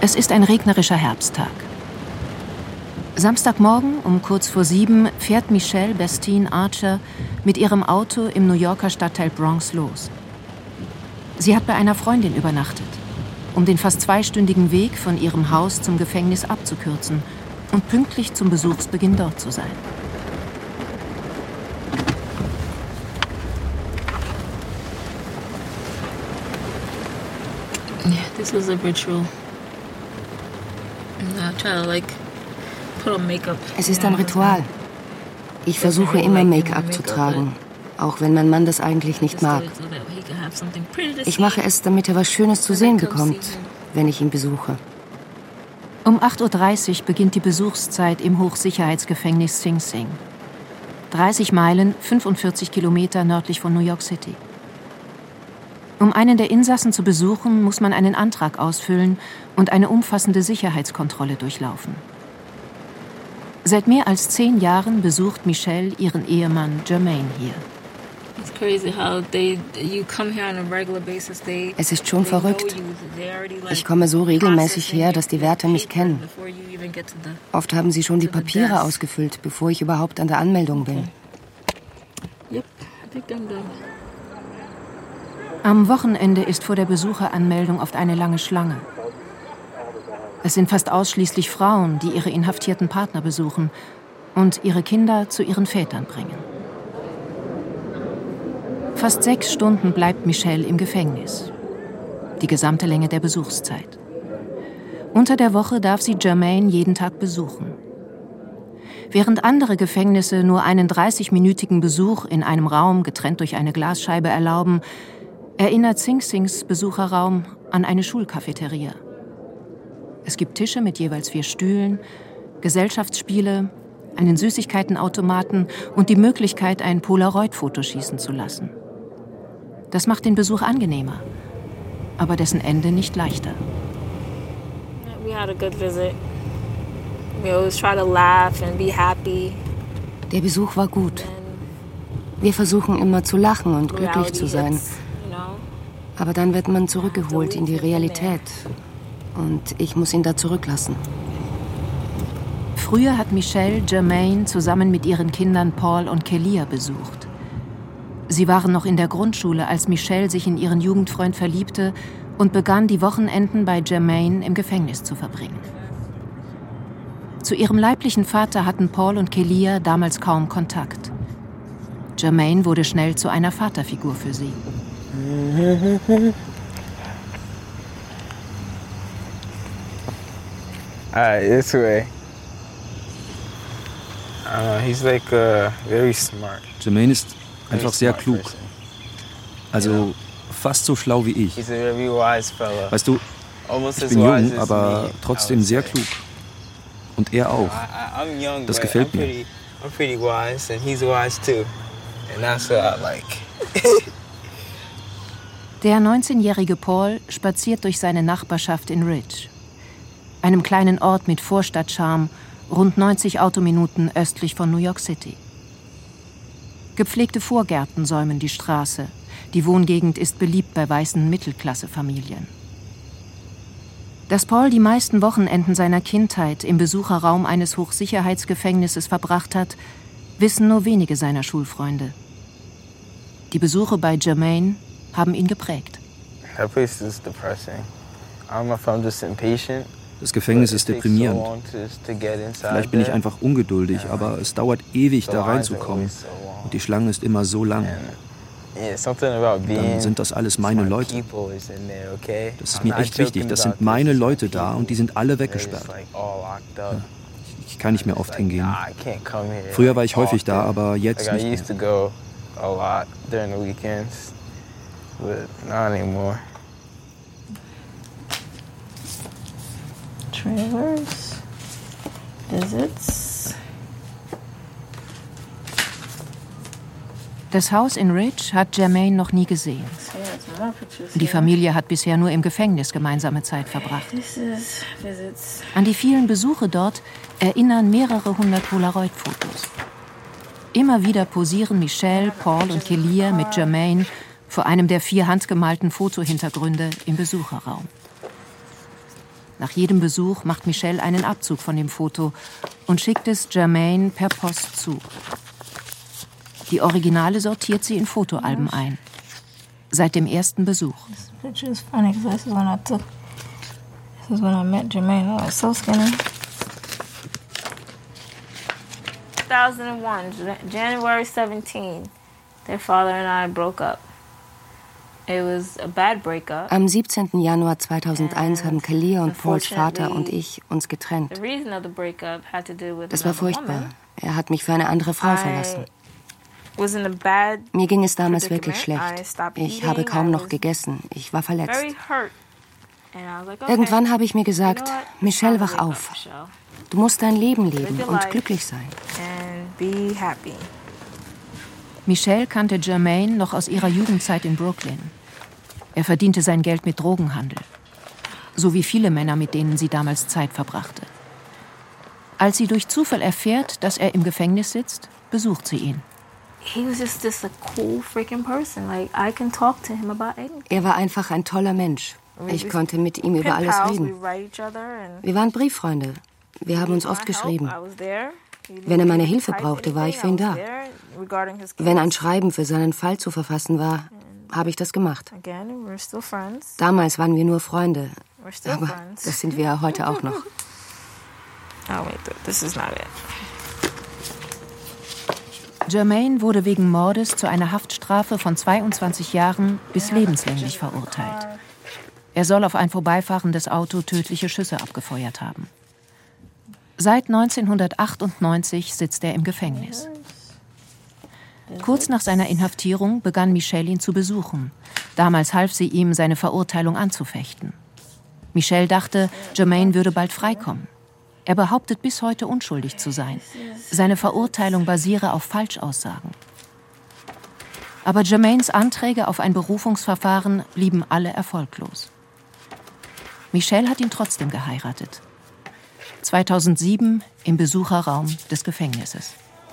Es ist ein regnerischer Herbsttag. Samstagmorgen um kurz vor 7 fährt Michelle Bestine Archer mit ihrem Auto im New Yorker Stadtteil Bronx los. Sie hat bei einer Freundin übernachtet, um den fast 2-stündigen Weg von ihrem Haus zum Gefängnis abzukürzen und pünktlich zum Besuchsbeginn dort zu sein. Yeah, this was a ritual. I try to put on makeup. Es ist ein Ritual. Ich versuche immer Make-up zu tragen, auch wenn mein Mann das eigentlich nicht mag. Ich mache es, damit er was Schönes zu sehen bekommt, wenn ich ihn besuche. Um 8:30 Uhr beginnt die Besuchszeit im Hochsicherheitsgefängnis Sing Sing. 30 Meilen, 45 Kilometer nördlich von New York City. Um einen der Insassen zu besuchen, muss man einen Antrag ausfüllen und eine umfassende Sicherheitskontrolle durchlaufen. Seit mehr als 10 Jahren besucht Michelle ihren Ehemann Jermaine hier. Es ist schon verrückt. Ich komme so regelmäßig her, dass die Wärter mich kennen. Oft haben sie schon die Papiere ausgefüllt, bevor ich überhaupt an der Anmeldung bin. Am Wochenende ist vor der Besucheranmeldung oft eine lange Schlange. Es sind fast ausschließlich Frauen, die ihre inhaftierten Partner besuchen und ihre Kinder zu ihren Vätern bringen. Fast 6 Stunden bleibt Michelle im Gefängnis. Die gesamte Länge der Besuchszeit. Unter der Woche darf sie Jermaine jeden Tag besuchen. Während andere Gefängnisse nur einen 30-minütigen Besuch in einem Raum, getrennt durch eine Glasscheibe, erlauben, erinnert Sing Sings Besucherraum an eine Schulcafeteria. Es gibt Tische mit jeweils 4 Stühlen, Gesellschaftsspiele, einen Süßigkeitenautomaten und die Möglichkeit, ein Polaroid-Foto schießen zu lassen. Das macht den Besuch angenehmer, aber dessen Ende nicht leichter. Der Besuch war gut. Wir versuchen immer zu lachen und glücklich zu sein. Aber dann wird man zurückgeholt in die Realität. Und ich muss ihn da zurücklassen. Früher hat Michelle Jermaine zusammen mit ihren Kindern Paul und Kelia besucht. Sie waren noch in der Grundschule, als Michelle sich in ihren Jugendfreund verliebte und begann, die Wochenenden bei Jermaine im Gefängnis zu verbringen. Zu ihrem leiblichen Vater hatten Paul und Kelia damals kaum Kontakt. Jermaine wurde schnell zu einer Vaterfigur für sie. This way. He's very smart. Jermaine ist einfach sehr klug. Also fast so schlau wie ich. Weißt du, ich bin jung, aber trotzdem sehr klug. Und er auch. Das gefällt mir. Der 19-jährige Paul spaziert durch seine Nachbarschaft in Ridge, einem kleinen Ort mit Vorstadtcharme, rund 90 Autominuten östlich von New York City. Gepflegte Vorgärten säumen die Straße. Die Wohngegend ist beliebt bei weißen Mittelklassefamilien. Dass Paul die meisten Wochenenden seiner Kindheit im Besucherraum eines Hochsicherheitsgefängnisses verbracht hat, wissen nur wenige seiner Schulfreunde. Die Besuche bei Jermaine haben ihn geprägt. Das Gefängnis ist deprimierend. Vielleicht bin ich einfach ungeduldig, aber es dauert ewig, da reinzukommen. Und die Schlange ist immer so lang. Dann sind das alles meine Leute. Das ist mir echt wichtig. Das sind meine Leute da und die sind alle weggesperrt. Ich kann nicht mehr oft hingehen. Früher war ich häufig da, aber jetzt nicht mehr. Trailers, Visits. Das Haus in Ridge hat Jermaine noch nie gesehen. Die Familie hat bisher nur im Gefängnis gemeinsame Zeit verbracht. An die vielen Besuche dort erinnern mehrere hundert Polaroid-Fotos. Immer wieder posieren Michelle, Paul und Kelia mit Jermaine vor einem der 4 handgemalten Fotohintergründe im Besucherraum. Nach jedem Besuch macht Michelle einen Abzug von dem Foto und schickt es Jermaine per Post zu. Die Originale sortiert sie in Fotoalben ein. Seit dem ersten Besuch. This picture is funny because this is when I took. This is when I met Jermaine. I was so skinny. 2001, January 17. Their father and I broke up. It was a bad breakup. Am 17. Januar 2001 haben Kelia und Pauls Vater und ich uns getrennt. Das war furchtbar. Er hat mich für eine andere Frau verlassen. Mir ging es damals wirklich schlecht. Ich habe kaum noch gegessen. Ich war verletzt. Irgendwann habe ich mir gesagt, Michelle, wach auf. Du musst dein Leben leben und glücklich sein. Michelle kannte Jermaine noch aus ihrer Jugendzeit in Brooklyn. Er verdiente sein Geld mit Drogenhandel. So wie viele Männer, mit denen sie damals Zeit verbrachte. Als sie durch Zufall erfährt, dass er im Gefängnis sitzt, besucht sie ihn. Er war einfach ein toller Mensch. Ich konnte mit ihm über alles reden. Wir waren Brieffreunde. Wir haben uns oft geschrieben. Wenn er meine Hilfe brauchte, war ich für ihn da. Wenn ein Schreiben für seinen Fall zu verfassen war, habe ich das gemacht. Damals waren wir nur Freunde, aber das sind wir heute auch noch. Jermaine wurde wegen Mordes zu einer Haftstrafe von 22 Jahren bis lebenslänglich verurteilt. Er soll auf ein vorbeifahrendes Auto tödliche Schüsse abgefeuert haben. Seit 1998 sitzt er im Gefängnis. Kurz nach seiner Inhaftierung begann Michelle ihn zu besuchen. Damals half sie ihm, seine Verurteilung anzufechten. Michelle dachte, Jermaine würde bald freikommen. Er behauptet bis heute unschuldig zu sein. Seine Verurteilung basiere auf Falschaussagen. Aber Jermaines Anträge auf ein Berufungsverfahren blieben alle erfolglos. Michelle hat ihn trotzdem geheiratet. 2007 im Besucherraum des Gefängnisses.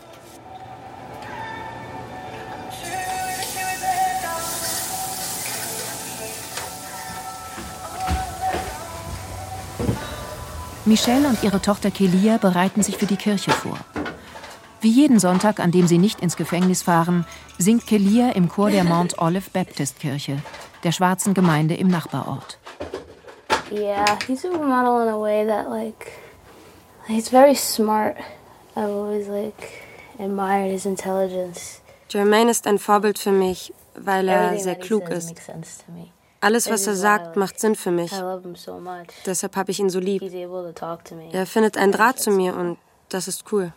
Michelle und ihre Tochter Kelia bereiten sich für die Kirche vor. Wie jeden Sonntag, an dem sie nicht ins Gefängnis fahren, singt Kelia im Chor der Mount Olive Baptist Kirche, der schwarzen Gemeinde im Nachbarort. Yeah, he's a role model in a way that he's very smart. I've always admired his intelligence. Jermaine ist ein Vorbild für mich, weil er sehr klug ist. Alles, was er sagt, macht Sinn für mich. Deshalb habe ich ihn so lieb. Er findet einen Draht zu mir und das ist cool.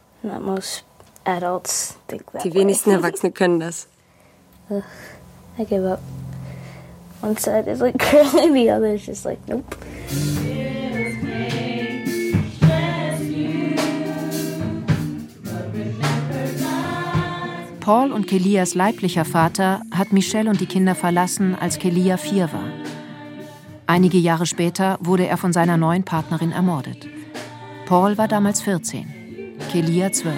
Die wenigsten Erwachsene können das. I give up. One side is curling, the other is just nope. Paul und Kelias leiblicher Vater hat Michelle und die Kinder verlassen, als Kelia 4 war. Einige Jahre später wurde er von seiner neuen Partnerin ermordet. Paul war damals 14, Kelia 12.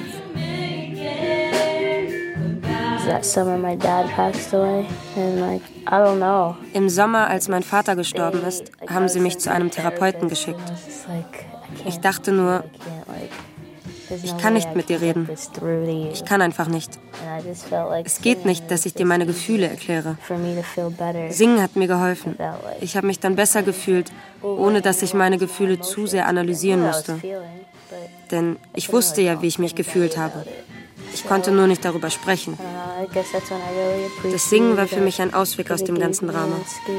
That summer my dad passed away and I don't know. Im Sommer, als mein Vater gestorben ist, haben sie mich zu einem Therapeuten geschickt. Ich dachte nur, ich kann nicht mit dir reden. Ich kann einfach nicht. Es geht nicht, dass ich dir meine Gefühle erkläre. Singen hat mir geholfen. Ich habe mich dann besser gefühlt, ohne dass ich meine Gefühle zu sehr analysieren musste. Denn ich wusste ja, wie ich mich gefühlt habe. Ich konnte nur nicht darüber sprechen. Das Singen war für mich ein Ausweg aus dem ganzen Drama.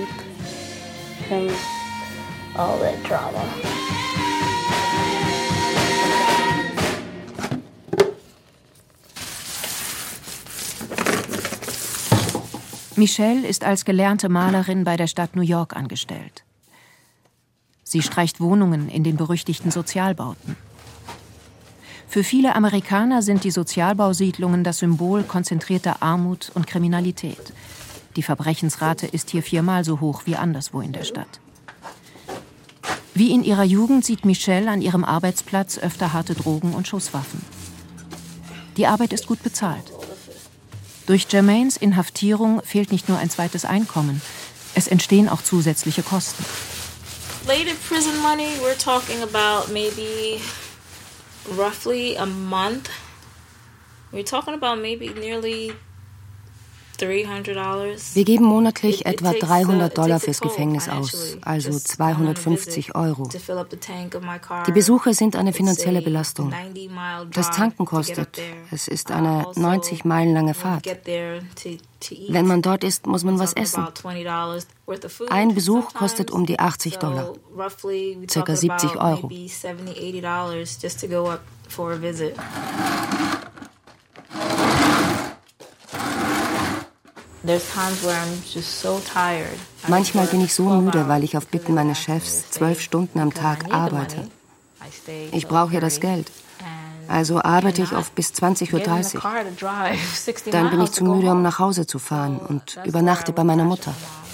Michelle ist als gelernte Malerin bei der Stadt New York angestellt. Sie streicht Wohnungen in den berüchtigten Sozialbauten. Für viele Amerikaner sind die Sozialbausiedlungen das Symbol konzentrierter Armut und Kriminalität. Die Verbrechensrate ist hier 4-mal so hoch wie anderswo in der Stadt. Wie in ihrer Jugend sieht Michelle an ihrem Arbeitsplatz öfter harte Drogen und Schusswaffen. Die Arbeit ist gut bezahlt. Durch Jermaines Inhaftierung fehlt nicht nur ein zweites Einkommen, es entstehen auch zusätzliche Kosten. inflated prison money, we're talking about maybe roughly a month. We're talking about maybe nearly $300. Wir geben monatlich etwa $300 fürs Gefängnis aus, also 250 €. Die Besuche sind eine finanzielle Belastung. Das Tanken kostet. Es ist eine 90 Meilen lange Fahrt. Wenn man dort ist, muss man was essen. Ein Besuch kostet um die $80, circa 70 €. Manchmal bin ich so müde, weil ich auf Bitten meines Chefs 12 Stunden am Tag arbeite. Ich brauche ja das Geld. Also arbeite ich oft bis 20:30 Uhr. Dann bin ich zu müde, um nach Hause zu fahren und übernachte bei meiner Mutter.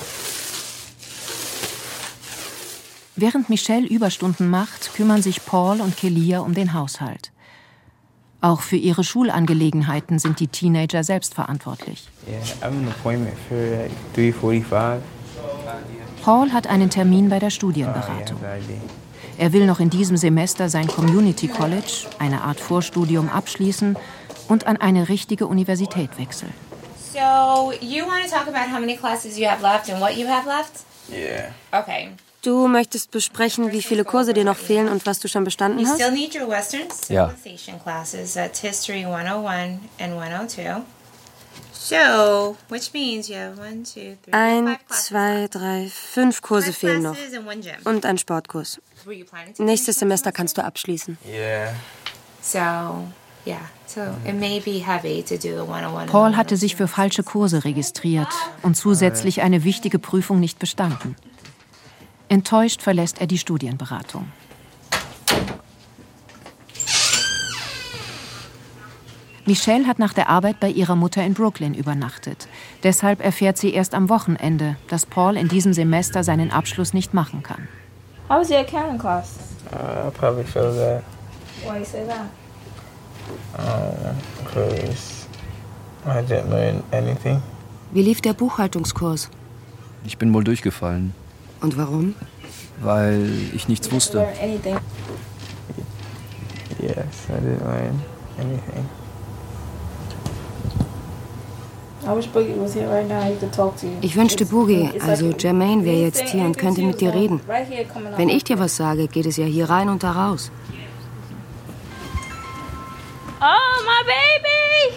Während Michelle Überstunden macht, kümmern sich Paul und Kelia um den Haushalt. Auch für ihre Schulangelegenheiten sind die Teenager selbst verantwortlich. Paul hat einen Termin bei der Studienberatung. Er will noch in diesem Semester sein Community College, eine Art Vorstudium, abschließen und an eine richtige Universität wechseln. So, you want to talk about how many classes you have left and what you have left? Yeah. Okay. Du möchtest besprechen, wie viele Kurse dir noch fehlen und was du schon bestanden You hast? still need your Western civilization classes. That's History 101 and 102. So, which means you have 1, 2, 3, 1, 5 classes 2, 3, 5 Kurse left. fehlen noch. Classes and 1 gym. Und ein Sportkurs. Were you planning to Nächstes finish Semester that kannst du abschließen. Yeah. So it may be heavy to do the 101. Paul hatte sich für falsche Kurse registriert und zusätzlich eine wichtige Prüfung nicht bestanden. Enttäuscht verlässt er die Studienberatung. Michelle hat nach der Arbeit bei ihrer Mutter in Brooklyn übernachtet. Deshalb erfährt sie erst am Wochenende, dass Paul in diesem Semester seinen Abschluss nicht machen kann. How was your accounting class? I probably feel that. Why you say that? Because I didn't learn anything. Wie lief der Buchhaltungskurs? Ich bin wohl durchgefallen, Und warum? weil ich nichts wusste. Learn anything? Yes, I didn't learn anything. I wish Boogie was here right now. He could talk to you. Ich wünschte, Boogie, It's also like- Jermaine, wäre He's jetzt saying hier und anything könnte to mit dir you, reden. right here coming out Wenn my ich dir was sage, geht es ja hier rein und da raus. Oh, my baby!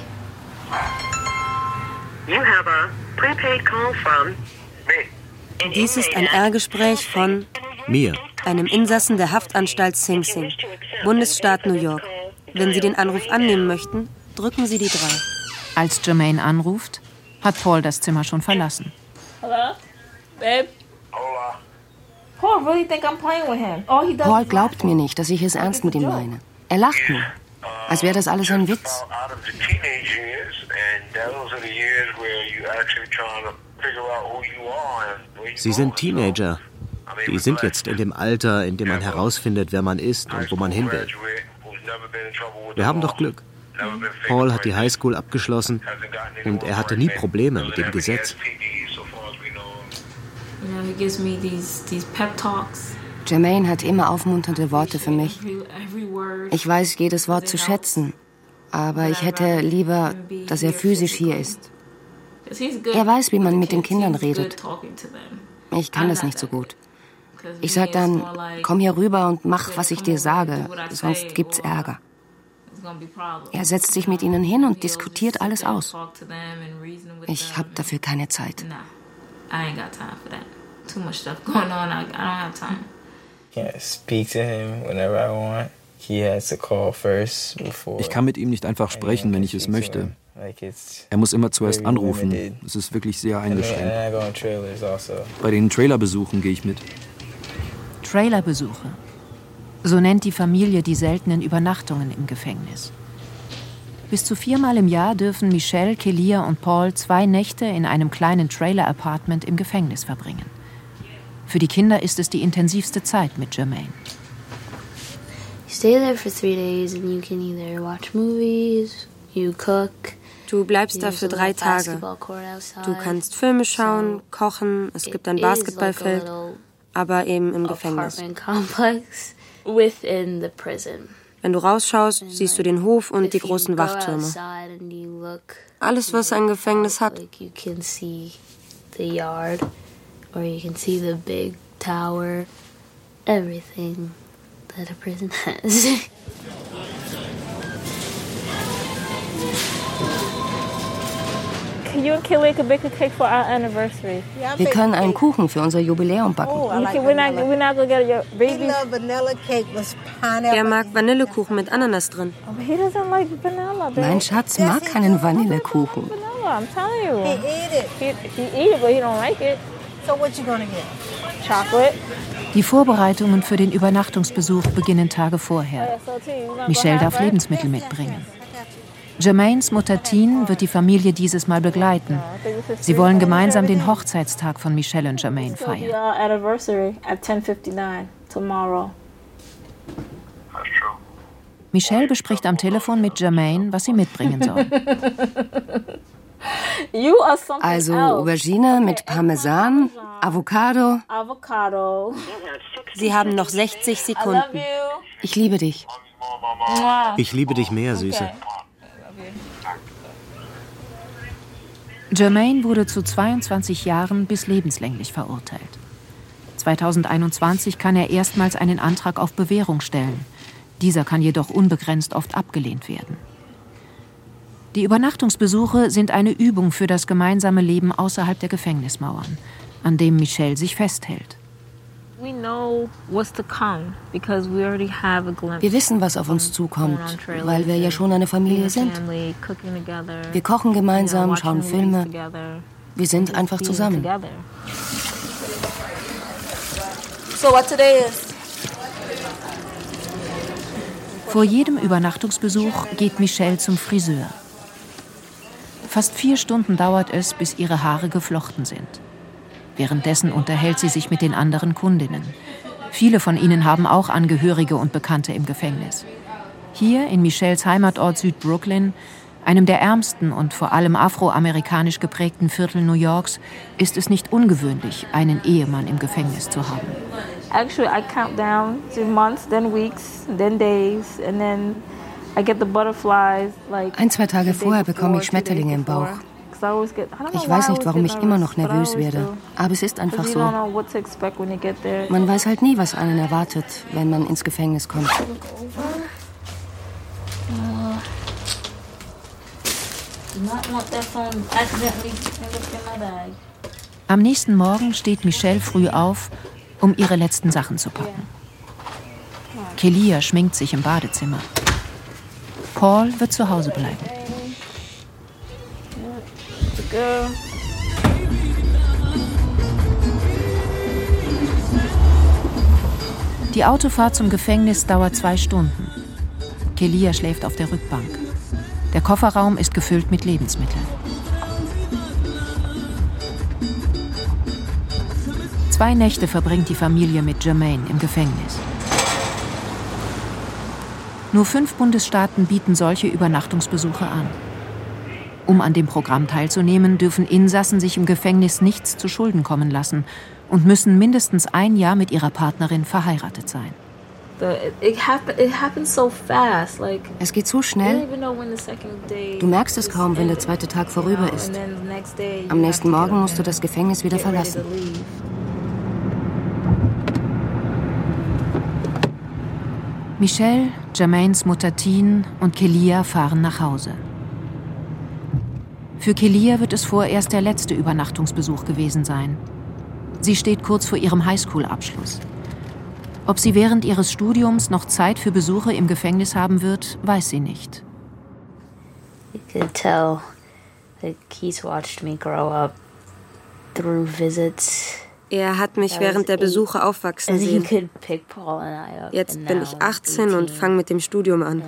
You have a prepaid call from Dies ist ein R-Gespräch von Mir. einem Insassen der Haftanstalt Sing Sing, Bundesstaat New York. Wenn Sie den Anruf annehmen möchten, drücken Sie die 3. Als Jermaine anruft, hat Paul das Zimmer schon verlassen. Hello? Babe? Hola. Paul really think I'm playing with him. Oh, he does. Paul glaubt mir nicht, dass ich es ernst mit ihm meine. Er lacht nur, als wäre das alles ein Witz. Out of the teenage years, and those are the years where you actually trying to figure out who you are and where you Sie sind Teenager. Die sind jetzt in dem Alter, in dem man herausfindet, wer man ist und wo man hin will. Wir haben doch Glück. Paul hat die Highschool abgeschlossen und er hatte nie Probleme mit dem Gesetz. You know, he gives me these pep talks. Jermaine hat immer aufmunternde Worte für mich. Every word. Ich weiß jedes Wort zu schätzen, aber ich hätte lieber, dass er physisch hier ist. 'Cause he's good Er weiß, wie man with mit den kids. Kindern He's good redet. talking to them. Ich kann das nicht so gut. Ich sag dann, komm hier rüber und mach, was ich dir sage, sonst gibt's Ärger. Er setzt sich mit ihnen hin und diskutiert alles aus. Ich habe dafür keine Zeit. I ain't got time for that. Too much stuff going on. I don't have time. Can't speak to him whenever I want. He has to call first before. Ich kann mit ihm nicht einfach sprechen, wenn ich es möchte. Like it's Er muss immer zuerst very anrufen. limited. Es ist wirklich sehr And eingeschränkt. I go on trailers also. Bei den Trailerbesuchen gehe ich mit. Trailerbesuche. So nennt die Familie die seltenen Übernachtungen im Gefängnis. Bis zu 4-mal im Jahr dürfen Michelle, Kelia und Paul 2 Nächte in einem kleinen Trailer-Apartment im Gefängnis verbringen. Für die Kinder ist es die intensivste Zeit mit Jermaine. You stay there for 3 days and you can either watch movies, you cook. Du bleibst da für 3 Tage. Du kannst Filme schauen, kochen, es gibt ein Basketballfeld. aber eben im Gefängnis. Complex within the prison. Wenn du rausschaust, siehst du den Hof und die großen Wachtürme. Alles, was ein Gefängnis hat. You can see the yard, or you can see the big tower, everything that a prison has. You and Kelly could bake a cake for our anniversary. Wir können einen Kuchen für unser Jubiläum backen. We're not gonna get your baby. Er mag Vanillekuchen mit Ananas drin. He doesn't like vanilla. Mein Schatz mag keinen Vanillekuchen. Vanilla, I'm telling you. He eat it, but he don't like it. So what you gonna get? Chocolate. Die Vorbereitungen für den Übernachtungsbesuch beginnen Tage vorher. Michelle darf Lebensmittel mitbringen. Jermaines Mutter Tine wird die Familie dieses Mal begleiten. Sie wollen gemeinsam den Hochzeitstag von Michelle und Jermaine feiern. Michelle bespricht am Telefon mit Jermaine, was sie mitbringen soll. Also Aubergine mit Parmesan, Avocado. Sie haben noch 60 Sekunden. Ich liebe dich. Ich liebe dich mehr, Süße. Jermaine wurde zu 22 Jahren bis lebenslänglich verurteilt. 2021 kann er erstmals einen Antrag auf Bewährung stellen. Dieser kann jedoch unbegrenzt oft abgelehnt werden. Die Übernachtungsbesuche sind eine Übung für das gemeinsame Leben außerhalb der Gefängnismauern, an dem Michelle sich festhält. Wir wissen, was auf uns zukommt, weil wir ja schon eine Familie sind. Wir kochen gemeinsam, schauen Filme. Wir sind einfach zusammen. Vor jedem Übernachtungsbesuch geht Michelle zum Friseur. Fast 4 Stunden dauert es, bis ihre Haare geflochten sind. Währenddessen unterhält sie sich mit den anderen Kundinnen. Viele von ihnen haben auch Angehörige und Bekannte im Gefängnis. Hier in Michelles Heimatort Südbrooklyn, einem der ärmsten und vor allem afroamerikanisch geprägten Viertel New Yorks, ist es nicht ungewöhnlich, einen Ehemann im Gefängnis zu haben. Actually, I count down to months, then weeks, then days, and then I get the butterflies. 1-2 Tage vorher bekomme ich Schmetterlinge im Bauch. Ich weiß nicht, warum ich immer noch nervös werde, aber es ist einfach so. Man weiß halt nie, was einen erwartet, wenn man ins Gefängnis kommt. Am nächsten Morgen steht Michelle früh auf, um ihre letzten Sachen zu packen. Kelia schminkt sich im Badezimmer. Paul wird zu Hause bleiben. Die Autofahrt zum Gefängnis dauert 2 Stunden. Kelia schläft auf der Rückbank. Der Kofferraum ist gefüllt mit Lebensmitteln. 2 Nächte verbringt die Familie mit Jermaine im Gefängnis. Nur 5 Bundesstaaten bieten solche Übernachtungsbesuche an. Um an dem Programm teilzunehmen, dürfen Insassen sich im Gefängnis nichts zu Schulden kommen lassen und müssen mindestens 1 Jahr mit ihrer Partnerin verheiratet sein. Es geht so schnell. Du merkst es kaum, wenn der 2. Tag vorüber ist. Am nächsten Morgen musst du das Gefängnis wieder verlassen. Michelle, Jermaines Mutter Tine und Kelia fahren nach Hause. Für Kelia wird es vorerst der letzte Übernachtungsbesuch gewesen sein. Sie steht kurz vor ihrem Highschool-Abschluss. Ob sie während ihres Studiums noch Zeit für Besuche im Gefängnis haben wird, weiß sie nicht. You could tell that he's watched me grow up through visits. Er hat mich während der Besuche aufwachsen sehen. Jetzt bin ich 18 und fange mit dem Studium an.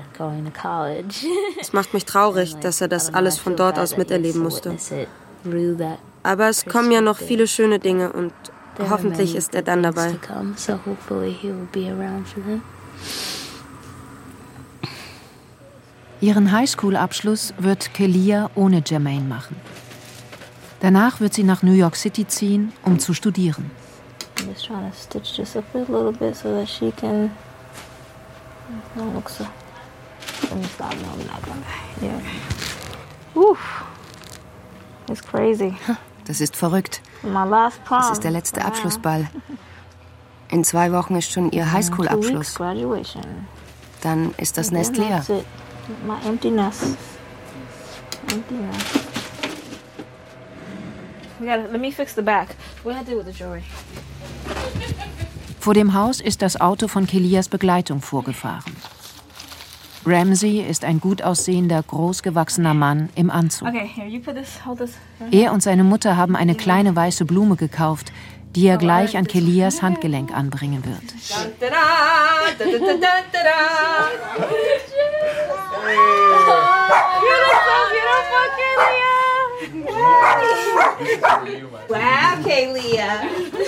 Es macht mich traurig, dass er das alles von dort aus miterleben musste. Aber es kommen ja noch viele schöne Dinge und hoffentlich ist er dann dabei. Ihren Highschool-Abschluss wird Kelia ohne Jermaine machen. Danach wird sie nach New York City ziehen, um zu studieren. just trying to stitch this up a little bit so that she can. No, look so. Let me stop. No, I'm not gonna. Yeah. Oof. It's crazy. Das ist verrückt. My last prom. Das ist der letzte Abschlussball. In 2 Wochen ist schon ihr Highschool-Abschluss. Dann ist das Nest leer. My empty nest. Empty nest. Let me fix the back. What did I do with the jewelry? Vor dem Haus ist das Auto von Kelias Begleitung vorgefahren. Ramsey ist ein gut aussehender, großgewachsener Mann im Anzug. Okay, here, you put this, hold this. Er und seine Mutter haben eine kleine weiße Blume gekauft, die er gleich an Kelias Handgelenk anbringen wird. Wow, Kelia.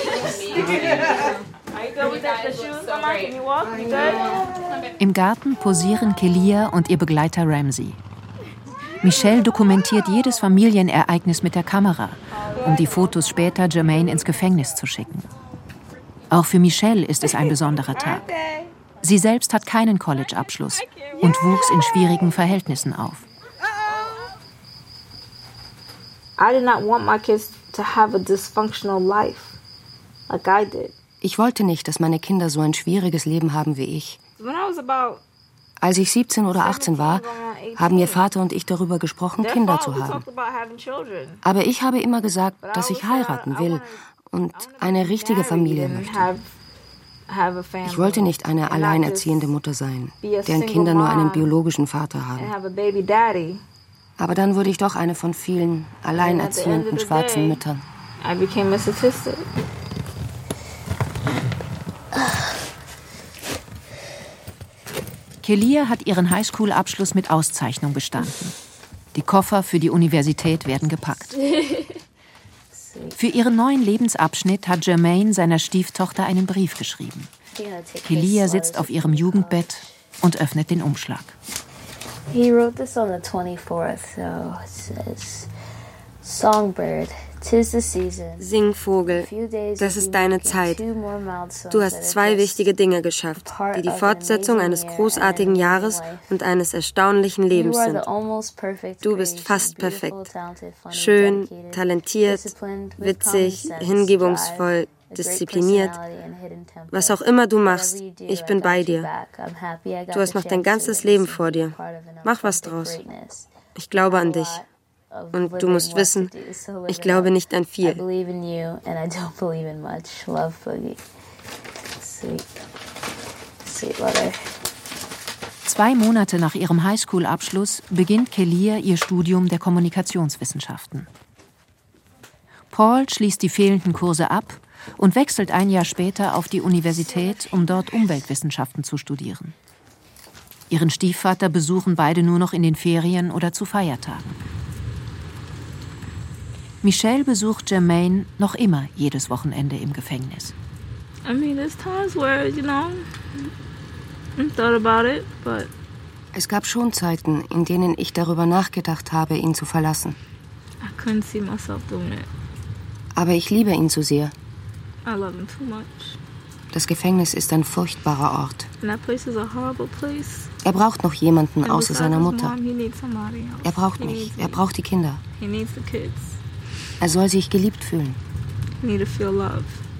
Im Garten posieren Kelia und ihr Begleiter Ramsey. Michelle dokumentiert jedes Familienereignis mit der Kamera, um die Fotos später Jermaine ins Gefängnis zu schicken. Auch für Michelle ist es ein besonderer Tag. Sie selbst hat keinen College-Abschluss und wuchs in schwierigen Verhältnissen auf. I did not want my kids to have a dysfunctional life, like I did. Ich wollte nicht, dass meine Kinder so ein schwieriges Leben haben wie ich. Als ich 17 oder 18 war, haben ihr Vater und ich darüber gesprochen, Kinder zu haben. Aber ich habe immer gesagt, dass ich heiraten will und eine richtige Familie möchte. Ich wollte nicht eine alleinerziehende Mutter sein, deren Kinder nur einen biologischen Vater haben. Aber dann wurde ich doch eine von vielen alleinerziehenden schwarzen Müttern. Kelia hat ihren Highschool-Abschluss mit Auszeichnung bestanden. Die Koffer für die Universität werden gepackt. Für ihren neuen Lebensabschnitt hat Jermaine seiner Stieftochter einen Brief geschrieben. Kelia sitzt auf ihrem Jugendbett und öffnet den Umschlag. He wrote this on the 24th, so it says, Songbird, 'tis the season. Singvogel, das ist deine Zeit. Du hast 2 wichtige Dinge geschafft, die die Fortsetzung eines großartigen Jahres und eines erstaunlichen Lebens sind. Du bist fast perfekt. Schön, talentiert, witzig, hingebungsvoll, diszipliniert. Was auch immer du machst, ich bin bei dir. Du hast noch dein ganzes Leben vor dir. Mach was draus. Ich glaube an dich. Und du musst wissen, ich glaube nicht an viel. 2 Monate nach ihrem Highschool-Abschluss beginnt Kelia ihr Studium der Kommunikationswissenschaften. Paul schließt die fehlenden Kurse ab und wechselt ein Jahr später auf die Universität, um dort Umweltwissenschaften zu studieren. Ihren Stiefvater besuchen beide nur noch in den Ferien oder zu Feiertagen. Michelle besucht Jermaine noch immer jedes Wochenende im Gefängnis. Es gab schon Zeiten, in denen ich darüber nachgedacht habe, ihn zu verlassen. Aber ich liebe ihn zu sehr. Das Gefängnis ist ein furchtbarer Ort. Er braucht noch jemanden außer seiner Mutter. Er braucht mich. Er braucht die Kinder. Er soll sich geliebt fühlen.